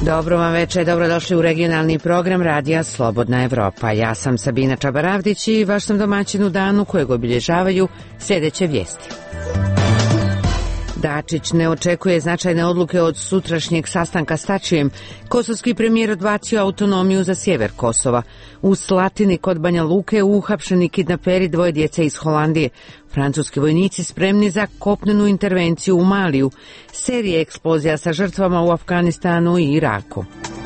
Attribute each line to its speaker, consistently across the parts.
Speaker 1: Dobro vam večer, dobrodošli u regionalni program Radija Slobodna Evropa. Ja sam Sabina Čabaravdić i vaš sam domaćin u danu kojeg obilježavaju sljedeće vijesti. Dačić ne očekuje značajne odluke od sutrašnjeg sastanka s Tačijem. Kosovski premijer odbacio autonomiju za sjever Kosova. U Slatini kod Banja Luke uhapšeni kidnaperi 2 djece iz Holandije. Francuski vojnici spremni za kopnenu intervenciju u Maliju. Serije eksplozija sa žrtvama u Afganistanu i Iraku.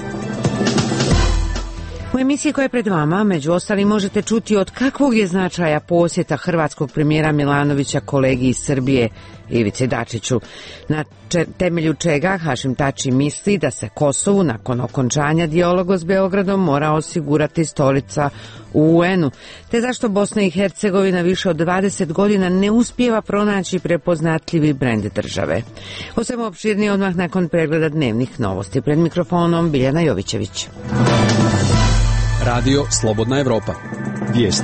Speaker 1: U emisiji koja je pred vama, među ostalim, možete čuti od kakvog je značaja posjeta hrvatskog premijera Milanovića kolegi iz Srbije Ivici Dačiću, na temelju čega Hašim Tači misli da se Kosovu nakon okončanja dijaloga s Beogradom mora osigurati stolica u UN-u, te zašto Bosna i Hercegovina više od 20 godina ne uspijeva pronaći prepoznatljivi brend države. O svemu opširnije odmah nakon pregleda dnevnih novosti. Pred mikrofonom Biljana Jovićević.
Speaker 2: Radio Slobodna Evropa. Vijesti.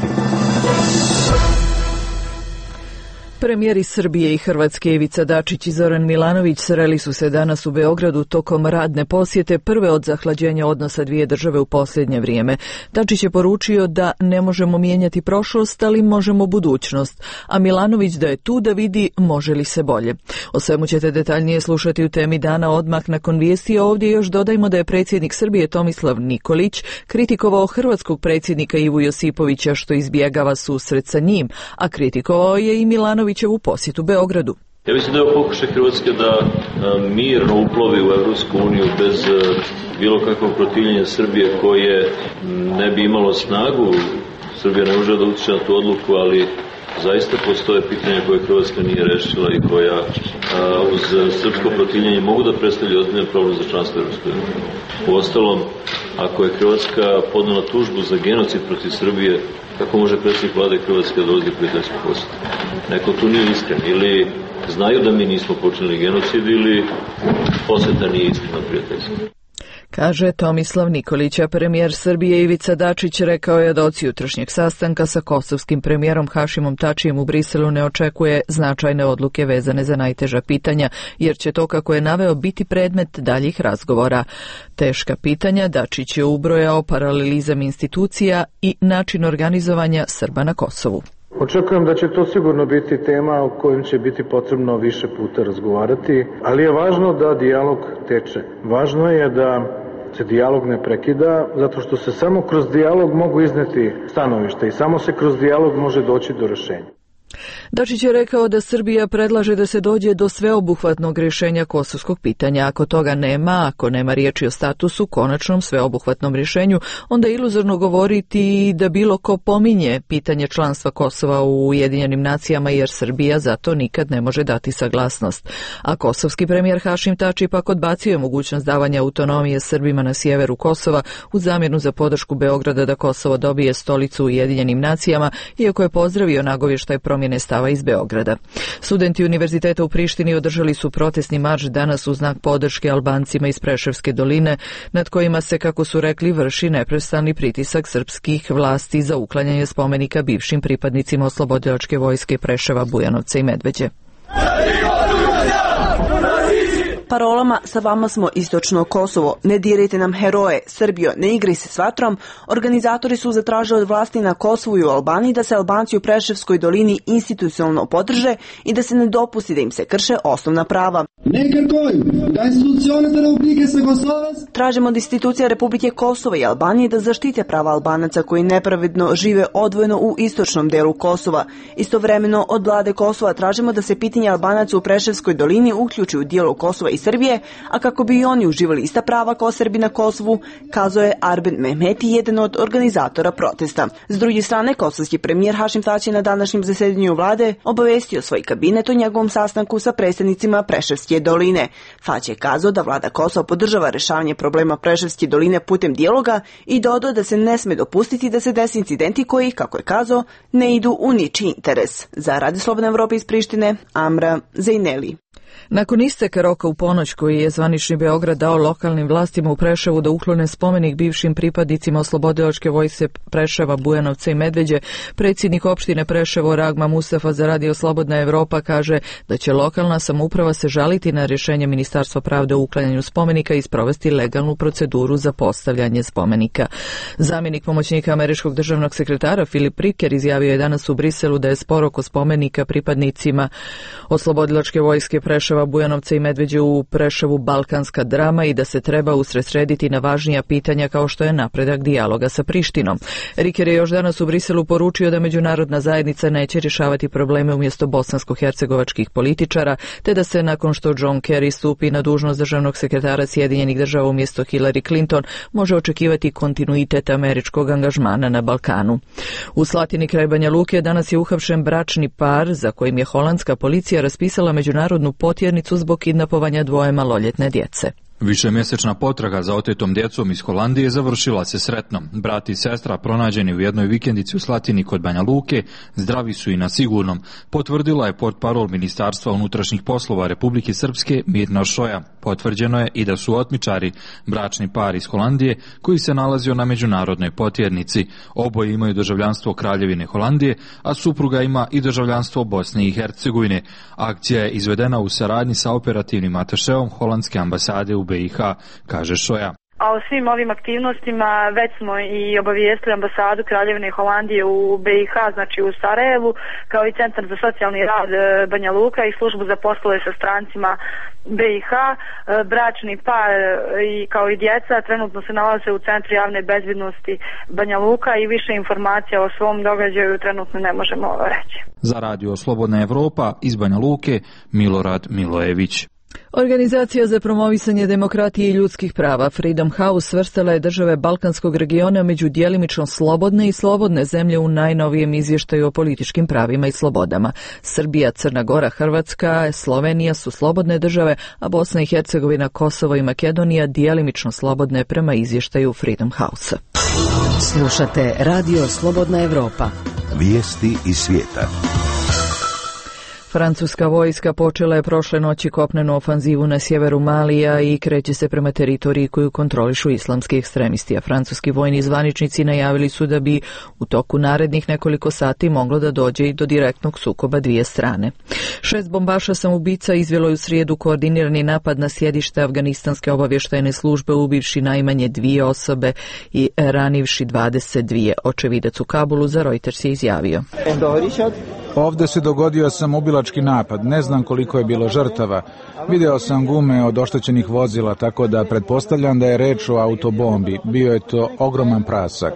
Speaker 3: Premijeri Srbije i Hrvatske Ivica Dačić i Zoran Milanović sreli su se danas u Beogradu tokom radne posjete, prve od zahlađenja odnosa dvije države u posljednje vrijeme. Dačić je poručio da ne možemo mijenjati prošlost, ali možemo budućnost, a Milanović da je tu da vidi može li se bolje. O svemu ćete detaljnije slušati u temi dana odmah nakon vijesti. Ovdje još dodajmo da je predsjednik Srbije Tomislav Nikolić kritikovao hrvatskog predsjednika Ivu Josipovića što izbjegava susret sa njim, a kritikovao je i Milanović u posjetu Beogradu.
Speaker 4: Ja mislim da je pokušaj Hrvatske da mirno uplovi u Evropsku uniju bez bilo kakvog protivljenja Srbije koje ne bi imalo snagu. Srbija ne može da utiče na tu odluku, ali zaista postoje pitanja koje Hrvatska nije rešila i koja uz srpsko protivljenje mogu da predstavlja ozbiljan problem za članstvo Evropske unije. Uostalom, ako je Hrvatska podnela tužbu za genocid protiv Srbije, kako može predsjednik vlade Hrvatske da dolazi prijateljsku posjetu? Neko tu nije iskren, ili znaju da mi nismo počinili genocid, ili posjeta nije iskreno prijateljska.
Speaker 3: Kaže Tomislav Nikolić, a premijer Srbije Ivica Dačić rekao je da od jutrošnjeg sastanka sa kosovskim premijerom Hašimom Tačijem u Briselu ne očekuje značajne odluke vezane za najteža pitanja, jer će to, kako je naveo, biti predmet daljih razgovora. Teška pitanja Dačić je ubrojao paralelizam institucija i način organizovanja Srba na Kosovu.
Speaker 5: Očekujem da će to sigurno biti tema o kojoj će biti potrebno više puta razgovarati, ali je važno da dijalog teče. Važno je da se dijalog ne prekida, zato što se samo kroz dijalog mogu izneti stanovišta i samo se kroz dijalog može doći do rješenja.
Speaker 3: Dačić je rekao da Srbija predlaže da se dođe do sveobuhvatnog rješenja kosovskog pitanja. Ako toga nema, ako nema riječi o statusu, konačnom sveobuhvatnom rješenju, onda je iluzorno govoriti da bilo ko pominje pitanje članstva Kosova u Ujedinjenim nacijama, jer Srbija zato nikad ne može dati saglasnost. A kosovski premijer Hašim Tači pak odbacio je mogućnost davanja autonomije Srbima na sjeveru Kosova u zamjenu za podršku Beograda da Kosovo dobije stolicu u Ujedinjenim nacijama, iako je pozdravio nagovještaj promjene stava iz Beograda. Studenti Univerziteta u Prištini održali su protestni marš danas u znak podrške Albancima iz Preševske doline, nad kojima se, kako su rekli, vrši neprestani pritisak srpskih vlasti za uklanjanje spomenika bivšim pripadnicima oslobodilačke vojske Preševa, Bujanovca i Medveđe.
Speaker 6: Parolama "Sa vama smo istočno Kosovo, ne dirajte nam heroje, Srbijo, ne igraj se s vatrom", organizatori su zatražili od vlasti na Kosovu i u Albaniji da se Albanci u Preševskoj dolini institucionalno podrže i da se ne dopusti da im se krše osnovna prava. Tražimo od institucija Republike Kosova i Albanije da zaštite prava Albanaca koji nepravedno žive odvojeno u istočnom delu Kosova. Istovremeno od vlade Kosova tražimo da se pitanje Albanaca u Preševskoj dolini uključi u dijalog Kosova i Srbije, a kako bi i oni uživali ista prava kao Srbi na Kosovu, kazao je Arben Mehmeti, jedan od organizatora protesta. S druge strane, kosovski premijer Hašim Tači na današnjem zasedanju vlade obavestio svoj kabinet o njegovom sastanku sa predstavnicima Preševske doline. Tači je kazao da vlada Kosova podržava rješavanje problema Preševske doline putem dijaloga i dodao da se ne sme dopustiti da se desi incidenti koji, kako je kazao, ne idu u ničiji interes. Za Radio Slobodna Evropa iz Prištine, Amra Zejneli.
Speaker 3: Nakon isteka roka u ponoć koji je zvanični Beograd dao lokalnim vlastima u Preševu da uklone spomenik bivšim pripadnicima Oslobodilačke vojske Preševa, Bujanovca i Medveđe, predsjednik opštine Preševo Ragma Mustafa za Radio Slobodna Evropa kaže da će lokalna samouprava se žaliti na rješenje Ministarstva pravde o uklanjanju spomenika i sprovesti legalnu proceduru za postavljanje spomenika. Zamjenik pomoćnika američkog državnog sekretara Filip Riker izjavio je danas u Briselu da je spor oko spomenika pripadnicima Oslobodilačke vojske Preševa, Bujanovca i Medveđe u Preševu balkanska drama i da se treba usredsrediti na važnija pitanja kao što je napredak dijaloga sa Prištinom. Riker je još danas u Briselu poručio da međunarodna zajednica neće rješavati probleme umjesto bosansko-hercegovačkih političara, te da se nakon što John Kerry stupi na dužnost državnog sekretara Sjedinjenih država umjesto Hillary Clinton može očekivati kontinuitet američkog angažmana na Balkanu. U Slatini kraj Banja Luke danas je uhapšen bračni par za kojim je holandska policija raspisala međunarodnu potjernicu zbog kidnapovanja dvoje maloljetne djece.
Speaker 7: Višemjesečna potraga za otetom djecom iz Holandije završila se sretno. Brat i sestra pronađeni u jednoj vikendici u Slatini kod Banja Luke zdravi su i na sigurnom, potvrdila je portparol Ministarstva unutrašnjih poslova Republike Srpske Mirna Šoja. Potvrđeno je i da su otmičari bračni par iz Holandije koji se nalazio na međunarodnoj potjernici. Oboje imaju državljanstvo Kraljevine Holandije, a supruga ima i državljanstvo Bosne i Hercegovine. Akcija je izvedena u saradnji sa operativnim atašeom holandske ambasade u BiH, kaže Šoja.
Speaker 8: A o svim ovim aktivnostima već smo i obavijestili ambasadu Kraljevine Holandije u BiH, znači u Sarajevu, kao i Centar za socijalni rad Banja Luka i službu za poslove sa strancima BiH. Bračni par i kao i djeca trenutno se nalaze u Centru javne bezbjednosti Banja Luka i više informacija o svom događaju trenutno ne možemo reći.
Speaker 7: Za Radio Slobodna Evropa iz Banja Luke, Milorad Milojević.
Speaker 3: Organizacija za promovisanje demokratije i ljudskih prava Freedom House svrstala je države Balkanskog regiona među djelimično slobodne i slobodne zemlje u najnovijem izvještaju o političkim pravima i slobodama. Srbija, Crna Gora, Hrvatska, Slovenija su slobodne države, a Bosna i Hercegovina, Kosovo i Makedonija djelimično slobodne prema izvještaju Freedom House.
Speaker 9: Slušate Radio Slobodna Evropa. Vijesti iz svijeta.
Speaker 3: Francuska vojska počela je prošle noći kopnenu ofanzivu na sjeveru Malija i kreće se prema teritoriji koju kontrolišu islamski ekstremisti, a francuski vojni zvaničnici najavili su da bi u toku narednih nekoliko sati moglo da dođe i do direktnog sukoba dvije strane. 6 bombaša samoubica izvelo je u srijedu koordinirani napad na sjedište afganistanske obavještajne službe, ubivši najmanje 2 osobe i ranivši 22. Očevidac u Kabulu za Reuters je izjavio:
Speaker 10: Ovdje se dogodio samoubilački napad, ne znam koliko je bilo žrtava. Video sam gume od oštećenih vozila, tako da pretpostavljam da je reč o autobombi. Bio je to ogroman prasak.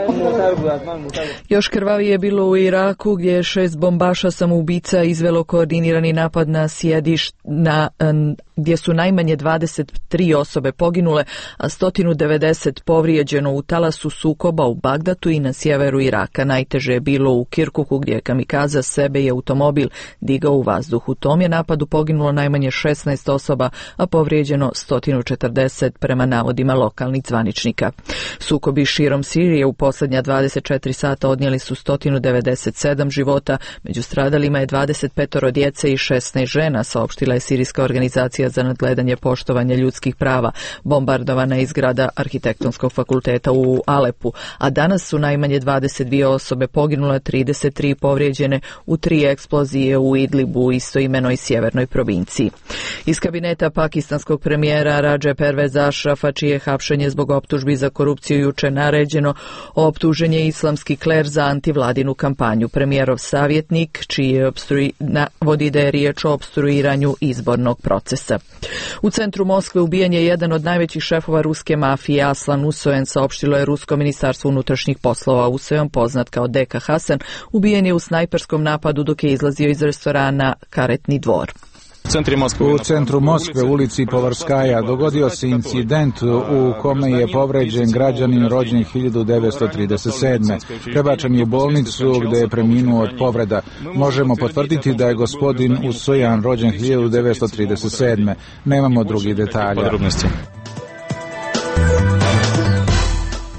Speaker 3: Još krvavije je bilo u Iraku, gdje je 6 bombaša samoubica izvelo koordinirani napad na gdje su najmanje 23 osobe poginule, a 190 povrijeđeno u talasu sukoba u Bagdatu i na sjeveru Iraka. Najteže je bilo u Kirkuku, gdje je kamikaza sebe i automobil digao u vazduh. U tom je napadu poginulo najmanje 16 osoba, a povrijeđeno 140 prema navodima lokalnih zvaničnika. Sukobi širom Sirije u posljednja 24 sata odnijeli su 197 života, među stradalima je 25 djece i 16 žena, saopštila je sirijska organizacija za nadgledanje poštovanja ljudskih prava. Bombardovana je i zgrada Arhitektonskog fakulteta u Alepu, a danas su najmanje 22 osobe poginule, 33 povrijeđene u 3 eksplozije u Idlibu, istoimenoj sjevernoj provinciji. Iz kabineta pakistanskog premijera Radže Pervez Ašrafa, čije hapšenje zbog optužbi za korupciju juče naređeno, optužen je islamski kler za antivladinu kampanju. Premijerov savjetnik, čiji navodi da je riječ o opstruiranju izbornog procesa. U centru Moskve ubijen je jedan od najvećih šefova ruske mafije, Aslan Usojen, saopštilo je Rusko ministarstvo unutrašnjih poslova. Usojen, poznat kao Deka Hasan, ubijen je u snajperskom napadu dok je izlazio iz restorana Karetni dvor.
Speaker 10: U centru Moskve, ulici Povarskaja, dogodio se incident u kome je povređen građanin rođen 1937. Prebačen je u bolnicu gdje je preminuo od povreda. Možemo potvrditi da je gospodin Usojan rođen 1937. Nemamo drugih detalja.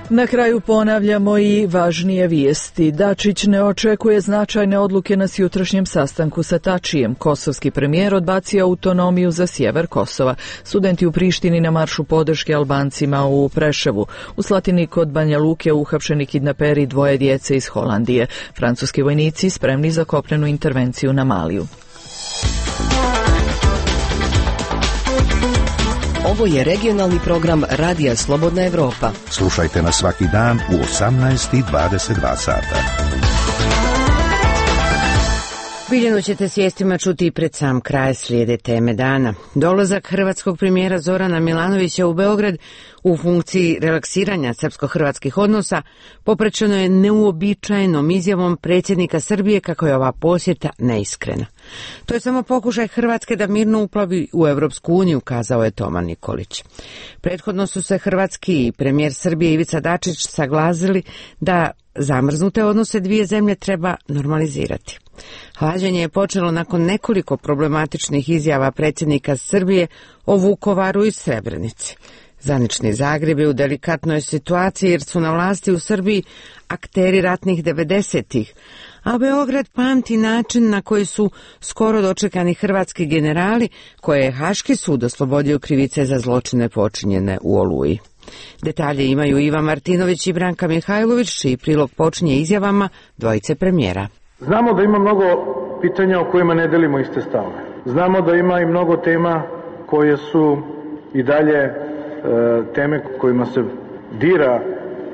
Speaker 3: Na kraju ponavljamo i važnije vijesti. Dačić ne očekuje značajne odluke na sjutrašnjem sastanku sa Tačijem. Kosovski premijer odbacio autonomiju za sjever Kosova. Studenti u Prištini na maršu podrške Albancima u Preševu. U Slatini kod Banja Luke uhapšeni kidnaperi 2 djece iz Holandije. Francuski vojnici spremni za kopnenu intervenciju na Maliju.
Speaker 9: Ovo je regionalni program Radija Slobodna Evropa.
Speaker 11: Slušajte nas svaki dan u 18:22 sata.
Speaker 1: Biljanu ćete s vijestima čuti i pred sam kraj, slijede teme dana. Dolazak hrvatskog premijera Zorana Milanovića u Beograd u funkciji relaksiranja srpsko-hrvatskih odnosa popraćeno je neuobičajenom izjavom predsjednika Srbije kako je ova posjeta neiskrena. To je samo pokušaj Hrvatske da mirno uplavi u Europsku uniju, kazao je Toma Nikolić. Prethodno su se hrvatski i premijer Srbije Ivica Dačić saglasili da zamrznute odnose dvije zemlje treba normalizirati. Hlađenje je počelo nakon nekoliko problematičnih izjava predsjednika Srbije o Vukovaru i Srebrenici. Zvanični Zagreb je u delikatnoj situaciji jer su na vlasti u Srbiji akteri ratnih 90-ih, a Beograd pamti način na koji su skoro dočekani hrvatski generali koje je Haški sud oslobodio krivice za zločine počinjene u Oluji. Detalje imaju Ivan Martinović i Branka Mihajlović, čiji prilog počinje izjavama dvojice premijera.
Speaker 5: Znamo da ima mnogo pitanja o kojima ne delimo iste stavove. Znamo da ima i mnogo tema koje su i dalje teme kojima se dira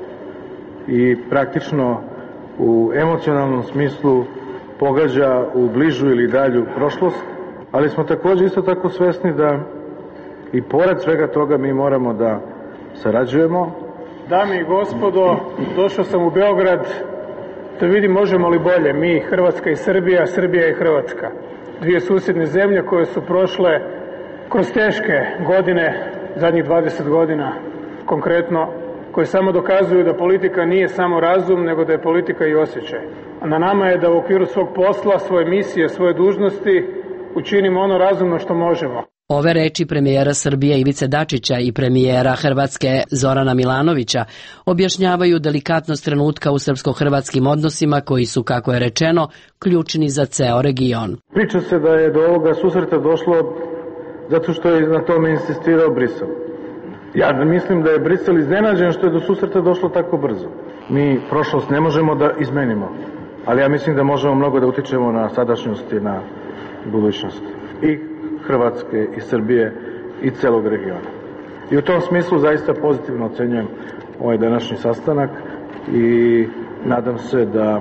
Speaker 5: i praktično u emocionalnom smislu pogađa u bližu ili dalju prošlost, ali smo također isto tako svesni da i pored svega toga mi moramo da sarađujemo.
Speaker 12: Dame i gospodo, došao sam u Beograd da vidim možemo li bolje mi, Hrvatska i Srbija, Srbija i Hrvatska. Dvije susjedne zemlje koje su prošle kroz teške godine, zadnjih 20 godina konkretno, koje samo dokazuju da politika nije samo razum, nego da je politika i osjećaj. A na nama je da u okviru svog posla, svoje misije, svoje dužnosti učinimo ono razumno što možemo.
Speaker 13: Ove reči premijera Srbije Ivice Dačića i premijera Hrvatske Zorana Milanovića objašnjavaju delikatnost trenutka u srpsko-hrvatskim odnosima koji su, kako je rečeno, ključni za ceo region.
Speaker 5: Priča se da je do ovoga susreta došlo zato što je na tome insistirao Brisel. Ja mislim da je Brisel iznenađen što je do susreta došlo tako brzo. Mi prošlost ne možemo da izmenimo, ali ja mislim da možemo mnogo da utičemo na sadašnjost i na budućnost i Hrvatske i Srbije i celog regiona. I u tom smislu zaista pozitivno ocenjujem ovaj današnji sastanak i nadam se da,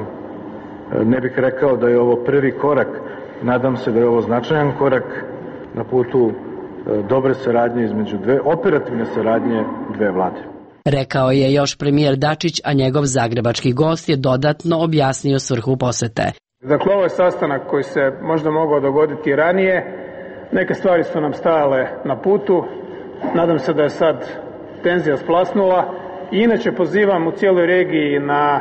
Speaker 5: ne bih rekao da je ovo prvi korak, nadam se da je ovo značajan korak na putu dobre saradnje između operativne saradnje dve vlade.
Speaker 13: Rekao je još premijer Dačić, a njegov zagrebački gost je dodatno objasnio svrhu posete.
Speaker 12: Dakle, ovo je sastanak koji se možda mogao dogoditi ranije. Neke stvari su nam stajale na putu. Nadam se da je sad tenzija splasnula. I inače pozivam u cijeloj regiji na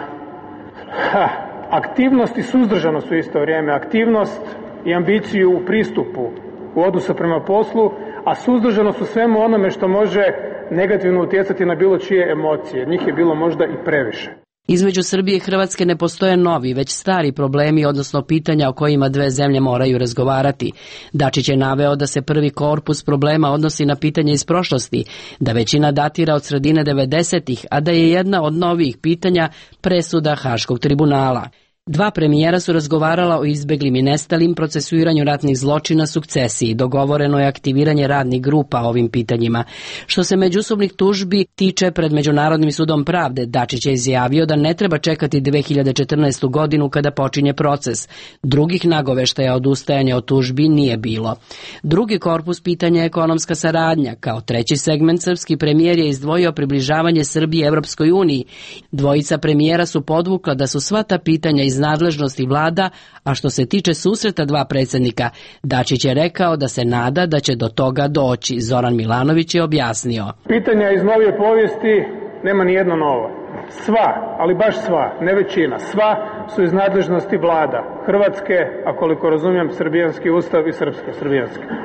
Speaker 12: aktivnost i suzdržanost u isto vrijeme. Aktivnost i ambiciju u pristupu u odnosu prema poslu, a suzdržanost u svemu onome što može negativno utjecati na bilo čije emocije. Njih je bilo možda i previše.
Speaker 13: Između Srbije i Hrvatske ne postoje novi, već stari problemi, odnosno pitanja o kojima dve zemlje moraju razgovarati. Dačić je naveo da se prvi korpus problema odnosi na pitanje iz prošlosti, da većina datira od sredine 90-ih, a da je jedna od novih pitanja presuda Haškog tribunala. Dva premijera su razgovarala o izbeglim i nestalim, procesuiranju ratnih zločina, sukcesiji. Dogovoreno je aktiviranje radnih grupa o ovim pitanjima. Što se međusobnih tužbi tiče pred Međunarodnim sudom pravde, Dačić je izjavio da ne treba čekati 2014. godinu kada počinje proces. Drugih nagoveštaja odustajanja od tužbi nije bilo. Drugi korpus pitanja je ekonomska saradnja. Kao treći segment srpski premijer je izdvojio približavanje Srbije Evropskoj uniji. Dvojica premijera su podvukla da su sva ta pitanja iz nadležnosti vlada, a što se tiče susreta dva predsjednika, Dačić je rekao da se nada da će do toga doći. Zoran Milanović je objasnio.
Speaker 12: Pitanja iz novije povijesti nema ni jedno novo. Sva, ali baš sva, ne većina, sva su iz nadležnosti vlada Hrvatske, a koliko razumijem srbijanski ustav i srpsko-srbijanski.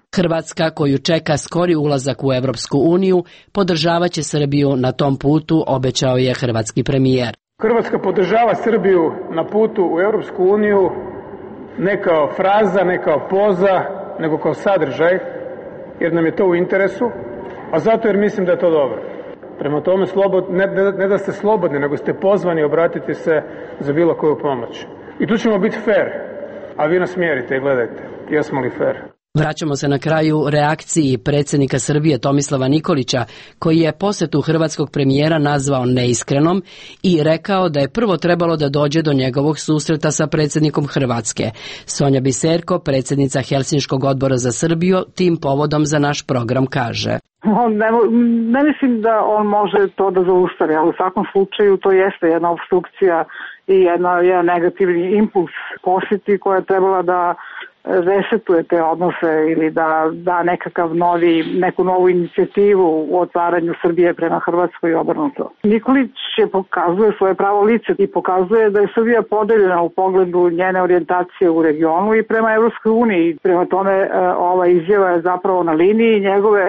Speaker 13: Hrvatska, koju čeka skori ulazak u Evropsku uniju, podržavaće Srbiju na tom putu, obećao je hrvatski premijer.
Speaker 12: Hrvatska podržava Srbiju na putu u Evropsku uniju ne kao fraza, ne kao poza, nego kao sadržaj, jer nam je to u interesu, a zato jer mislim da je to dobro. Prema tome, ne da ste slobodni, nego ste pozvani obratiti se za bilo koju pomoć. I tu ćemo biti fair, a vi nas mjerite i gledajte, jesmo li fair.
Speaker 13: Vraćamo se na kraju reakciji predsjednika Srbije Tomislava Nikolića, koji je posjetu hrvatskog premijera nazvao neiskrenom i rekao da je prvo trebalo da dođe do njegovog susreta sa predsjednikom Hrvatske. Sonja Biserko, predsjednica Helsinškog odbora za Srbiju, tim povodom za naš program kaže:
Speaker 14: Ne mislim da on može to da zaustavi, ali u svakom slučaju to jeste jedna obstrukcija i jedan negativni impuls posjeti koja je trebala da resetuje te odnose ili da da neku novu inicijativu u otvaranju Srbije prema Hrvatskoj i obrnuto. Nikolić pokazuje svoje pravo lice i pokazuje da je Srbija podeljena u pogledu njene orijentacije u regionu i prema Evropskoj uniji. Prema tome ova izjava je zapravo na liniji njegove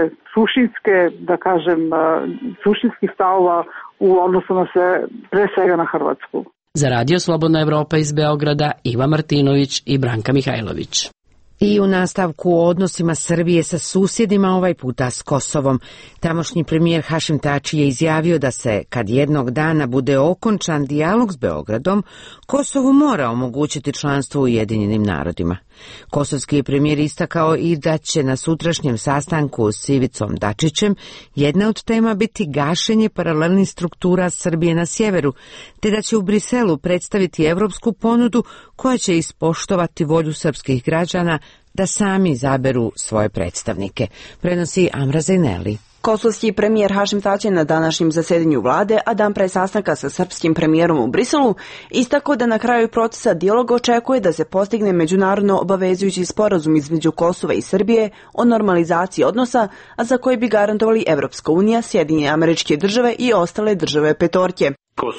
Speaker 14: suštinskih stavova u odnosu na sve, pre svega na Hrvatsku.
Speaker 13: Za Radio Slobodna Evropa iz Beograda, Iva Martinović i Branka Mihajlović.
Speaker 1: I u nastavku o odnosima Srbije sa susjedima, ovaj puta s Kosovom. Tamošnji premijer Hašim Tači je izjavio da se, kad jednog dana bude okončan dijalog s Beogradom, Kosovu mora omogućiti članstvo u Ujedinjenim narodima. Kosovski je premijer istakao i da će na sutrašnjem sastanku s Ivicom Dačićem jedna od tema biti gašenje paralelnih struktura Srbije na sjeveru, te da će u Briselu predstaviti evropsku ponudu koja će ispoštovati volju srpskih građana da sami izaberu svoje predstavnike, prenosi Amra Zajneli.
Speaker 6: Kosovski premijer Hašim Tači na današnjem zasedanju vlade, a dan pre sastanka sa srpskim premijerom u Briselu, istakao da na kraju procesa dijaloga očekuje da se postigne međunarodno obavezujući sporazum između Kosova i Srbije o normalizaciji odnosa, a za koji bi garantovali Evropska unija, Sjedinjene Američke Države i ostale države petorke.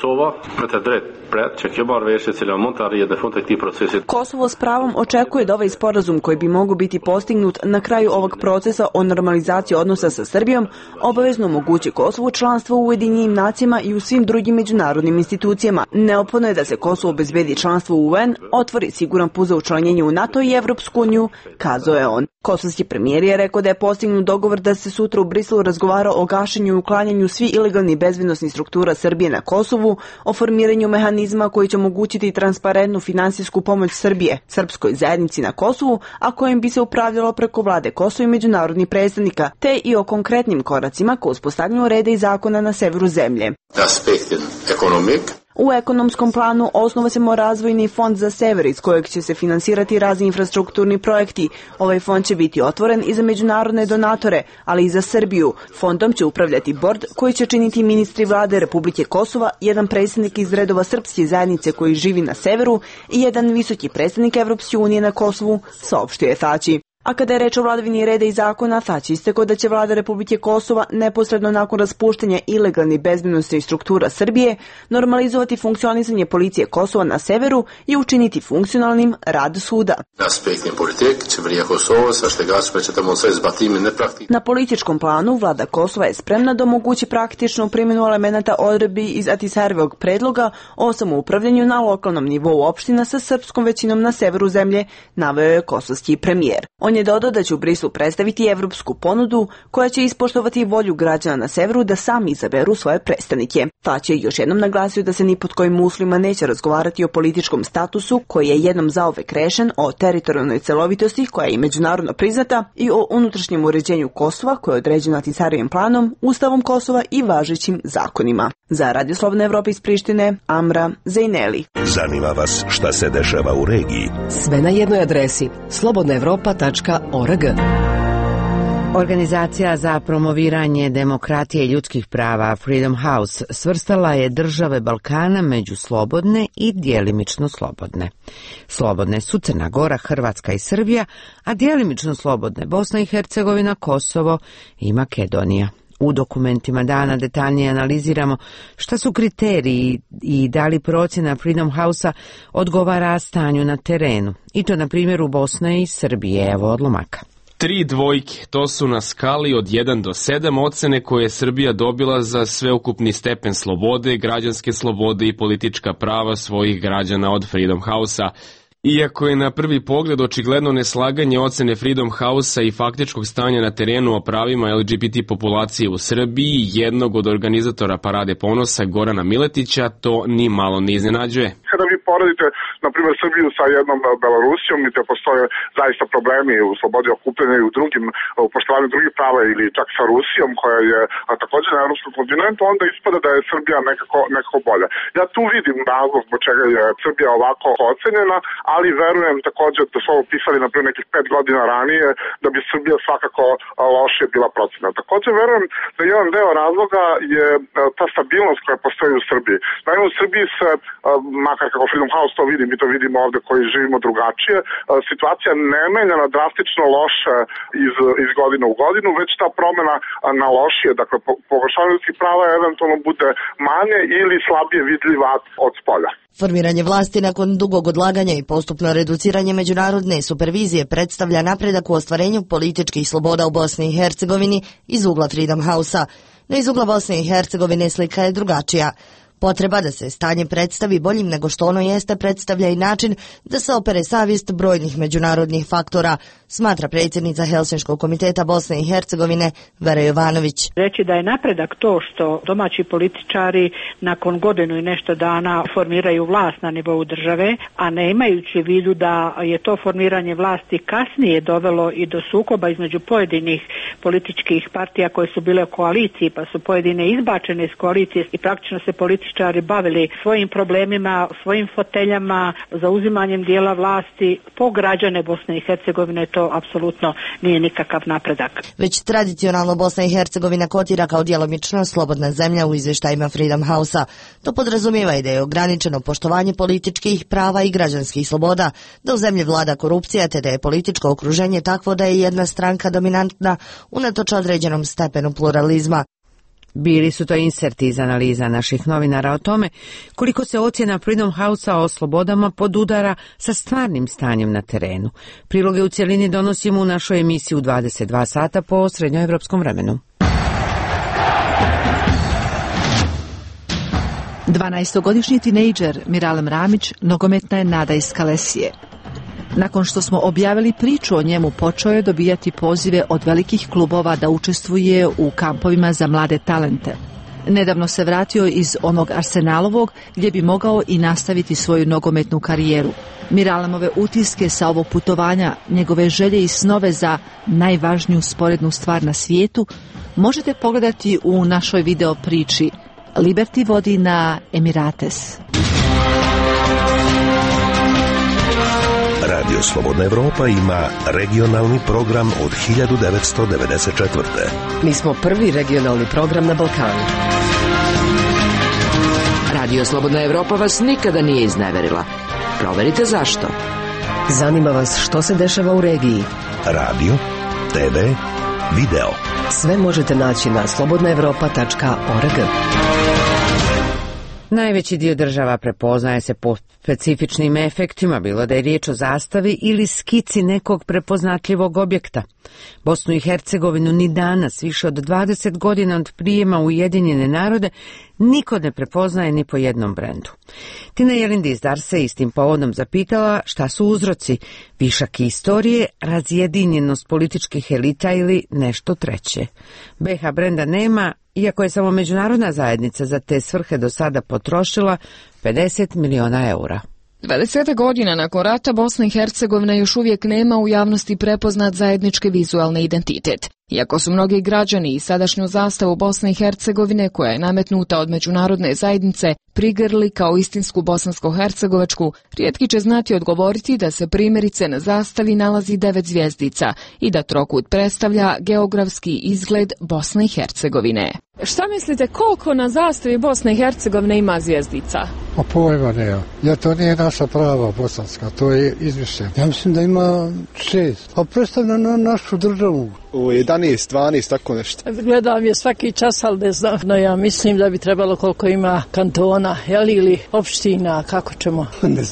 Speaker 6: Kosovo s pravom očekuje da ovaj sporazum koji bi mogao biti postignut na kraju ovog procesa o normalizaciji odnosa sa Srbijom obavezno omogući Kosovu članstvo u Ujedinjenim nacijama i u svim drugim međunarodnim institucijama. Neophodno je da se Kosovo obezbedi članstvo u UN, otvori siguran put za učlanjenje u NATO i Evropsku uniju, kazao je on. Kosovski premijer je rekao da je postignut dogovor da se sutra u Briselu razgovara o gašenju i uklanjanju svih ilegalnih bezbednosnih struktura Srbije na Kosovu, o formiranju mehanizma koji će omogućiti transparentnu finansijsku pomoć Srbije, srpskoj zajednici na Kosovu, a kojim bi se upravljalo preko vlade Kosova i međunarodnih predstavnika, te i o konkretnim koracima ka uspostavljanju reda i zakona na severu zemlje. U ekonomskom planu osnova se razvojni fond za sever iz kojeg će se finansirati razni infrastrukturni projekti. Ovaj fond će biti otvoren i za međunarodne donatore, ali i za Srbiju. Fondom će upravljati bord koji će činiti ministri vlade Republike Kosova, jedan predstavnik iz redova srpske zajednice koji živi na severu i jedan visoki predstavnik Evropske unije na Kosovu, saopštio je Tači. A kada je reč o vladavini reda i zakona, Tači istakao da će vlada Republike Kosova neposredno nakon raspuštanja ilegalnih bezbednosnih struktura Srbije normalizovati funkcionisanje policije Kosova na severu i učiniti funkcionalnim rad suda. Na političkom planu vlada Kosova je spremna da omogući praktičnu primjenu elemenata odredbi iz Ahtisarevog predloga o samoupravljanju na lokalnom nivou opština sa srpskom većinom na severu zemlje, naveo je kosovski premijer. On je dodao da će u Briselu predstaviti evropsku ponudu koja će ispoštovati volju građana na severu da sami izaberu svoje predstavnike. Tači je još jednom naglasio da se ni pod kojim uslovima neće razgovarati o političkom statusu koji je jednom zauvek rešen, o teritorijalnoj celovitosti koja je i međunarodno priznata i o unutrašnjem uređenju Kosova koje je određeno Ahtisarevim planom, Ustavom Kosova i važećim zakonima. Za Radio Slobodna Evropa iz Prištine, Amra Zajneli.
Speaker 11: Zanima vas šta se dešava u regiji?
Speaker 9: Sve na jednoj adresi slobodnaevropa.org.
Speaker 1: Organizacija za promoviranje demokratije i ljudskih prava Freedom House svrstala je države Balkana među slobodne i djelimično slobodne. Slobodne su Crna Gora, Hrvatska i Srbija, a djelimično slobodne Bosna i Hercegovina, Kosovo i Makedonija. U dokumentima dana detaljnije analiziramo šta su kriteriji i da li procjena Freedom House-a odgovara stanju na terenu. I to na primjeru Bosne i Srbije, evo odlomaka.
Speaker 15: 3 dvojke, to su na skali od 1 do 7 ocene koje je Srbija dobila za sveukupni stepen slobode, građanske slobode i politička prava svojih građana od Freedom House-a. Iako je na prvi pogled očigledno neslaganje ocene Freedom House-a i faktičkog stanja na terenu o pravima LGBT populacije u Srbiji, jednog od organizatora Parade ponosa Gorana Miletića to ni malo ne iznenađuje.
Speaker 16: Kada vi poredite, na primjer, Srbiju sa jednom Belorusijom, gdje postoje zaista problemi u slobodi okupljanja i u poštovanju drugih prava, ili čak sa Rusijom, koja je također na evropskom kontinentu, onda ispada da je Srbija nekako bolja. Ja tu vidim razlog zbog čega je Srbija ovako ocenjena, ali verujem također da su ovo pisali naprimjer nekih 5 godina ranije, da bi Srbija svakako loše bila procenjena. Također verujem da jedan deo razloga je ta stabilnost koja postoji u Srbiji. Naime, u Srbiji se, makar kako Freedom House to vidi, mi to vidimo ovde koji živimo drugačije, situacija ne menja na drastično loše iz godine u godinu, već ta promena na lošije, dakle pogoršavanje ljudskih prava eventualno bude manje ili slabije vidljiva od spolja.
Speaker 17: Formiranje vlasti nakon dugog odlaganja i postupno reduciranje međunarodne supervizije predstavlja napredak u ostvarenju političkih sloboda u Bosni i Hercegovini iz ugla Freedom House-a. No iz ugla Bosne i Hercegovine slika je drugačija. Potreba da se stanje predstavi boljim nego što ono jeste predstavlja i način da se opere savjest brojnih međunarodnih faktora, smatra predsjednica Helsinškog komiteta Bosne i Hercegovine Vera Jovanović.
Speaker 18: Reći da je napredak to što domaći političari nakon godinu i nešto dana formiraju vlast na nivou države, a ne imajući u vidu da je to formiranje vlasti kasnije dovelo i do sukoba između pojedinih političkih partija koje su bile u koaliciji, pa su pojedine izbačene iz koalicije i praktično se političari bavili svojim problemima, svojim foteljama, zauzimanjem dijela vlasti. Po građane Bosne i Hercegovine to apsolutno nije nikakav napredak.
Speaker 17: Već tradicionalno Bosna i Hercegovina kotira kao djelomično slobodna zemlja u izvještajima Freedom House-a. To podrazumijeva i da je ograničeno poštovanje političkih prava i građanskih sloboda, da u zemlji vlada korupcija te da je političko okruženje takvo da je jedna stranka dominantna unatoč određenom stepenu pluralizma.
Speaker 1: Bili su to inserti iz analiza naših novinara o tome koliko se ocjena Freedom House-a o slobodama podudara sa stvarnim stanjem na terenu. Priloge u cjelini donosimo u našoj emisiji u 22 sata po srednjoevropskom vremenu.
Speaker 3: 12-godišnji tinejdžer Miralem Ramić nogometna je nada iz Kalesije. Nakon što smo objavili priču o njemu, počeo je dobijati pozive od velikih klubova da učestvuje u kampovima za mlade talente. Nedavno se vratio iz onog Arsenalovog gdje bi mogao i nastaviti svoju nogometnu karijeru. Miralemove utiske sa ovog putovanja, njegove želje i snove za najvažniju sporednu stvar na svijetu možete pogledati u našoj video priči Liberty vodi na Emirates.
Speaker 11: Radio Slobodna Evropa ima regionalni program od 1994.
Speaker 9: Mi smo prvi regionalni program na Balkanu. Radio Slobodna Evropa vas nikada nije izneverila. Proverite zašto. Zanima vas što se dešava u regiji.
Speaker 11: Radio, TV, video.
Speaker 9: Sve možete naći na slobodnaevropa.org.
Speaker 1: Najveći dio država prepoznaje se po specifičnim efektima, bilo da je riječ o zastavi ili skici nekog prepoznatljivog objekta. Bosnu i Hercegovinu ni danas, više od 20 godina od prijema u Ujedinjene narode, niko ne prepoznaje ni po jednom brendu. Tina Jelin-Dizdar se istim povodom zapitala šta su uzroci, višak istorije, razjedinjenost političkih elita ili nešto treće. BiH brenda nema, iako je samo međunarodna zajednica za te svrhe do sada potrošila 50 miliona eura.
Speaker 19: 20 godina nakon rata Bosna i Hercegovina još uvijek nema u javnosti prepoznat zajednički vizualni identitet. Iako su mnogi građani i sadašnju zastavu Bosne i Hercegovine, koja je nametnuta od međunarodne zajednice, prigrli kao istinsku bosansko-hercegovačku, rijetki će znati odgovoriti da se primjerice na zastavi nalazi 9 zvjezdica i da trokut predstavlja geografski izgled Bosne i Hercegovine.
Speaker 20: Šta mislite, koliko na zastavi Bosne i Hercegovine ima zvjezdica?
Speaker 21: A pojma nema. Ja, to nije naša prava bosanska, to je izmišljeno. Ja mislim da ima 6. A predstavlja na našu državu.
Speaker 22: U 11, 12, tako nešto.
Speaker 20: Gledam je svaki čas, ali ne znam. No ja mislim da bi trebalo koliko ima kantona, ili opština, kako ćemo?
Speaker 21: Ne znam.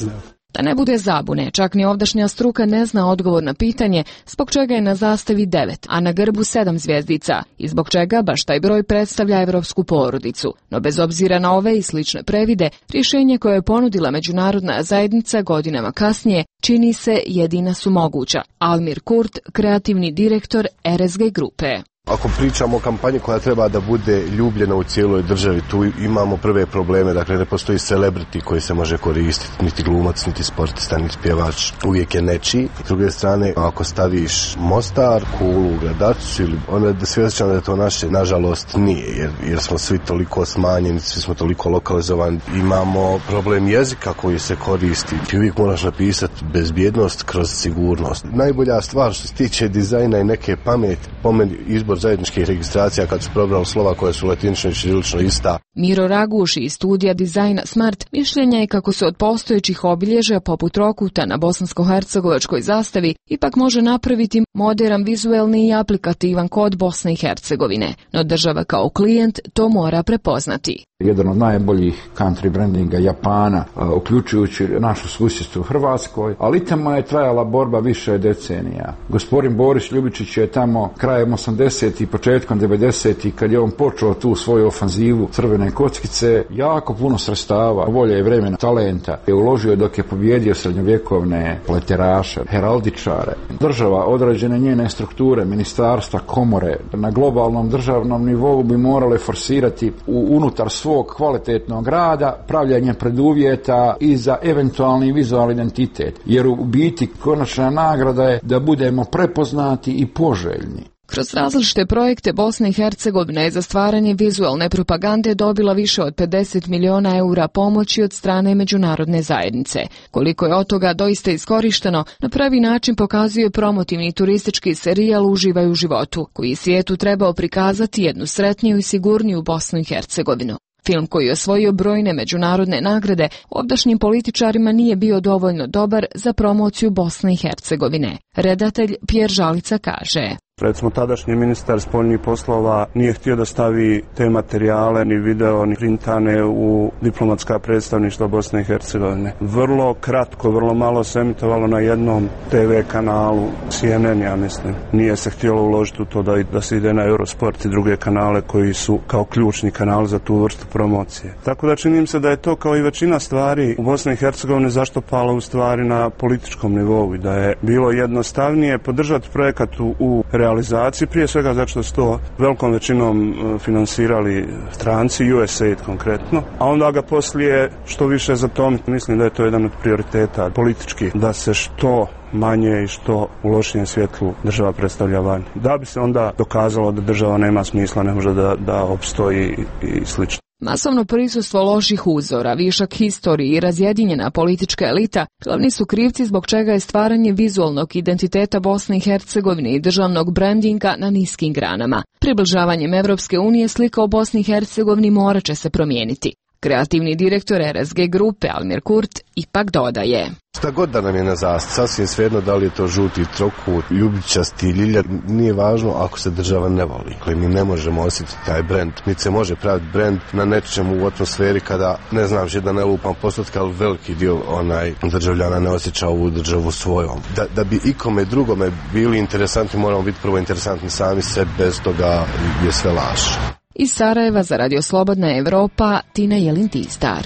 Speaker 19: Da ne bude zabune, čak ni ovdašnja struka ne zna odgovor na pitanje zbog čega je na zastavi 9, a na grbu 7 zvjezdica i zbog čega baš taj broj predstavlja evropsku porodicu. No bez obzira na ove i slične previde, rješenje koje je ponudila međunarodna zajednica godinama kasnije čini se jedina su moguća. Almir Kurt, kreativni direktor RSG grupe.
Speaker 22: Ako pričamo o kampanji koja treba da bude ljubljena u cijeloj državi, tu imamo prve probleme, dakle ne postoji celebrity koji se može koristiti, niti glumac, niti sportista, niti pjevač, uvijek je nečiji. S druge strane, ako staviš Mostar, Kulu, Gradaču, onda da se osjećam da to naše, nažalost, nije, jer smo svi toliko smanjeni, svi smo toliko lokalizovani. Imamo problem jezika koji se koristi. Ti uvijek moraš napisati bezbjednost kroz sigurnost. Najbolja stvar što se tiče dizajna i neke pameti, po meni izbor zajedničkih registracija kad su probrali slova koja su latinično i ćirilično ista.
Speaker 19: Miro Raguš iz studija dizajna Smart mišljenja je kako se od postojećih obilježja poput trokuta na bosansko-hercegovačkoj zastavi ipak može napraviti moderan, vizuelni i aplikativan kod Bosne i Hercegovine, no država kao klijent to mora prepoznati.
Speaker 10: Jedan od najboljih country brandinga Japana, uključujući našu susjedstvu u Hrvatskoj, ali tamo je trajala borba više decenija. Gospodin Boris Ljubičić je tamo krajem 80. i početkom 90. kad je on počeo tu svoju ofanzivu crvene kockice, jako puno sredstava, volje i vremena, talenta je uložio dok je pobjedio srednjovjekovne pleteraše, heraldičare. Država, određene njene strukture, ministarstva, komore, na globalnom državnom nivou bi morale forsirati unutar svog kvalitetnog rada, pravljanje preduvjeta i za eventualni vizualni identitet. Jer u biti konačna nagrada je da budemo prepoznati i poželjni.
Speaker 19: Kroz različite projekte Bosna i Hercegovina je za stvaranje vizualne propagande dobila više od 50 miliona eura pomoći od strane međunarodne zajednice. Koliko je od toga doista iskorišteno, na pravi način pokazuje promotivni turistički serijal Uživaj u životu, koji svijetu trebao prikazati jednu sretniju i sigurniju Bosnu i Hercegovinu. Film koji je osvojio brojne međunarodne nagrade ovdašnjim političarima nije bio dovoljno dobar za promociju Bosne i Hercegovine. Redatelj Pjer Žalica kaže:
Speaker 2: Recimo, tadašnji ministar spoljnih poslova nije htio da stavi te materijale, ni video, ni printane u diplomatska predstavništva Bosne i Hercegovine. Vrlo kratko, vrlo malo se emitovalo na jednom TV kanalu, CNN, ja mislim. Nije se htjelo uložiti u to da se ide na Eurosport i druge kanale koji su kao ključni kanal za tu vrstu promocije. Tako da činim se da je to, kao i većina stvari u Bosni i Hercegovini, zaštopalo u stvari na političkom nivou i da je bilo jednostavnije podržati projekat u realizaciji, prije svega zato što su to velikom većinom finansirali stranci, USAID konkretno, a onda ga poslije što više zatomiti. Mislim da je to jedan od prioriteta politički, da se što manje i što u lošijem svjetlu država predstavlja van. Da bi se onda dokazalo da država nema smisla, ne može da opstoji i slično.
Speaker 19: Masovno prisustvo loših uzora, višak historije i razjedinjena politička elita glavni su krivci zbog čega je stvaranje vizualnog identiteta Bosne i Hercegovine i državnog brandinga na niskim granama. Približavanjem Evropske unije slika o Bosni i Hercegovini morat će se promijeniti. Kreativni direktor RSG grupe Almir Kurt ipak dodaje:
Speaker 22: Šta god da nam je na zastavi, sasvim svejedno da li je to žuti trokut, ljubičasti, ljilja, nije važno ako se država ne voli. Dakle, mi ne možemo osjetiti taj brend, niti se može praviti brend na nečemu u atmosferi kada, ne znam, da ne lupam postotke, ali veliki dio državljana ne osjeća ovu državu svojom. Da bi ikome drugome bili interesantni, moramo biti prvo interesantni sami sebi, bez toga je sve laž.
Speaker 19: Iz Sarajeva za Radio Slobodna Evropa, Tina Jelin-Tistar.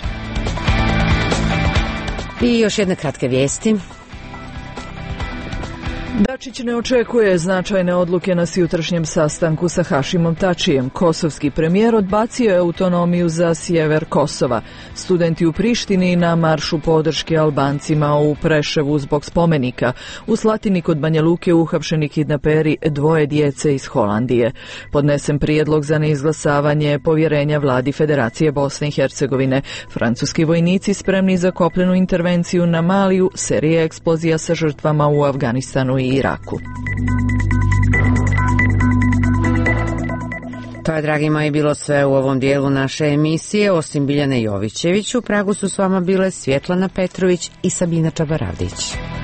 Speaker 1: I još jedne kratke vijesti.
Speaker 3: Dačić ne očekuje značajne odluke na sutrašnjem sastanku sa Hašimom Tačijem. Kosovski premijer odbacio je autonomiju za sjever Kosova. Studenti u Prištini na maršu podrške Albancima u Preševu zbog spomenika. U Slatini kod Banja Luke uhapšeni kidnaperi 2 djece iz Holandije. Podnesen prijedlog za neizglasavanje povjerenja vladi Federacije Bosne i Hercegovine. Francuski vojnici spremni za kopnenu intervenciju na Maliju, serije eksplozija sa žrtvama u Afganistanu i Iraku.
Speaker 1: To je, dragi moji, bilo sve u ovom dijelu naše emisije. Osim Biljane Jovićević, u Pragu su s vama bile Svjetlana Petrović i Sabina Čabaravdić.